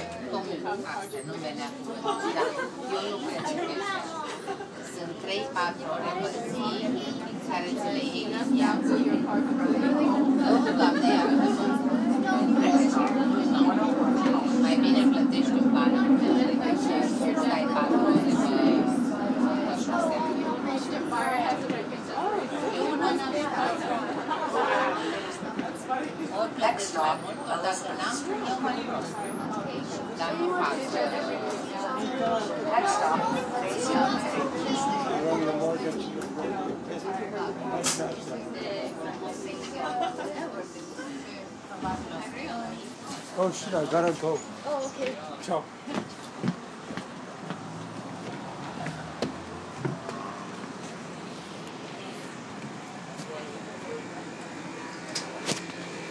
Domnul Castre nu venea cu bănuții, dar eu nu cred că sunt 3-4 ore pe zi care ți le iei din viață. Nu, Doamne, mai bine plătești un ban decât să stai 4 ore pe 6 ani. Ori plătesc mai mult, ori dacă n-am, eu mai mult. Dar nu fac. Oh shit, I gotta go. Oh, okay. Ciao.